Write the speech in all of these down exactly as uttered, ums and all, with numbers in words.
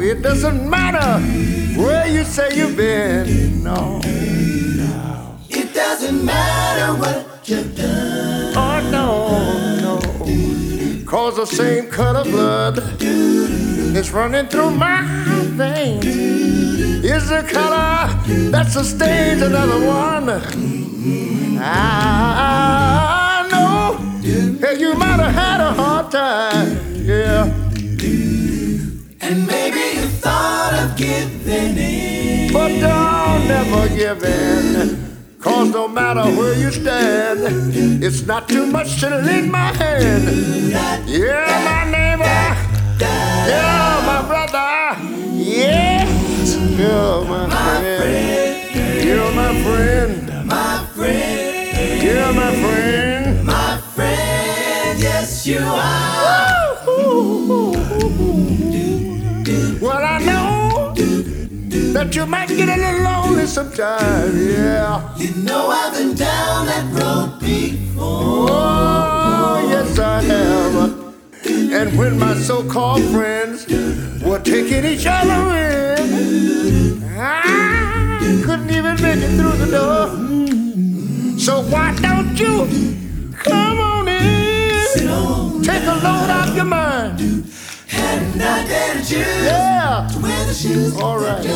it doesn't matter where you say you've been. No, no. It doesn't matter what you've done. Oh, no, no. Cause the same color blood is running through my veins. Is the color that sustains another one. I know that you might have had a hard time, yeah. And maybe you thought of giving in, but don't never give in. Cause no matter where you stand, it's not too much to lend my hand. Yeah, my neighbor, yeah, my brother, yes, you're my friend, you're my friend, my friend, you're my friend, my friend, yes you are. Well, I know that you might get a little lonely sometimes, yeah. You know I've been down that road before. Oh, yes I have. And when my so-called friends were taking each other in, I couldn't even make it through the door. So why don't you come on in, take a load off your mind. And I dare you Yeah, to wear the shoes. all right.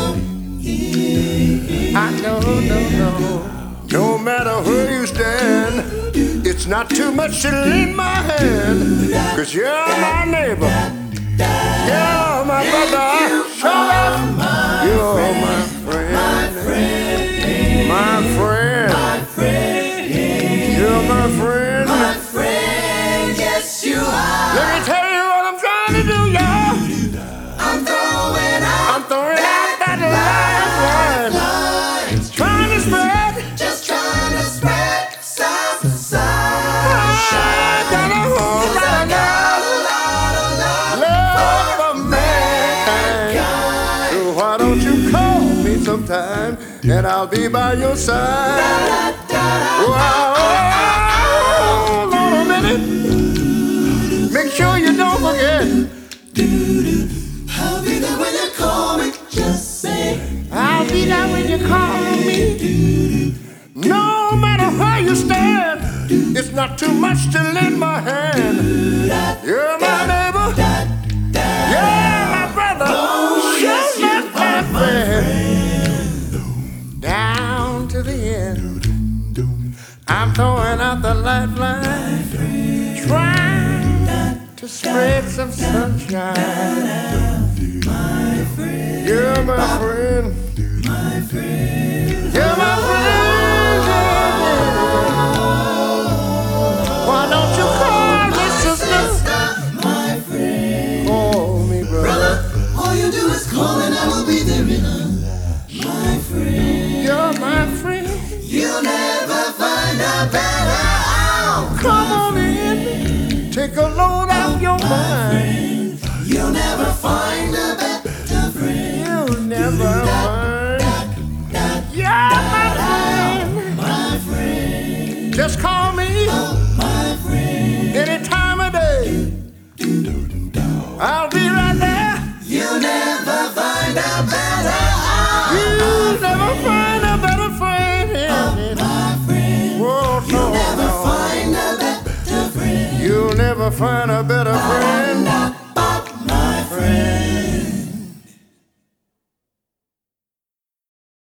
I know, no, no. No matter where you stand, it's not too much to lend my hand. Cause you're my neighbor, you're my brother, show up. You're my friend, my friend, My friend, you're my friend. my friend, yes you are. Let me tell you what I'm trying to do, y'all. I'm throwing out I'm throwing out that lifeline, lines, trying to spread. just trying to spread some sunshine. I got a whole Cause I lot got a lot of love. of love for mankind. So why don't you call me sometime and I'll be by your side. Wow, hold on a minute. Make sure you don't forget. I'll be there when you call me. Just say I'll be there when you call me. No matter where you stand, it's not too much to lend my hand. You're my neighbor, you're my brother, you're my friend. Down to the end, I'm throwing out the lifeline, trying to spread some sunshine. You're my friend, you're my friend. Why don't you call me sister? my friend. Call me brother. All you do is call and I will be there in a my friend. You're my friend. You'll never find a better out. Come on in, take a load off your mind. You'll never find a better friend. You'll never find. You're my friend. My friend, Just call me my friend. any time of day. I'll be right there. You'll never find a better out. You'll never find a better friend. My friend, Whoa, no, never no. find a better friend. You'll never find a better friend.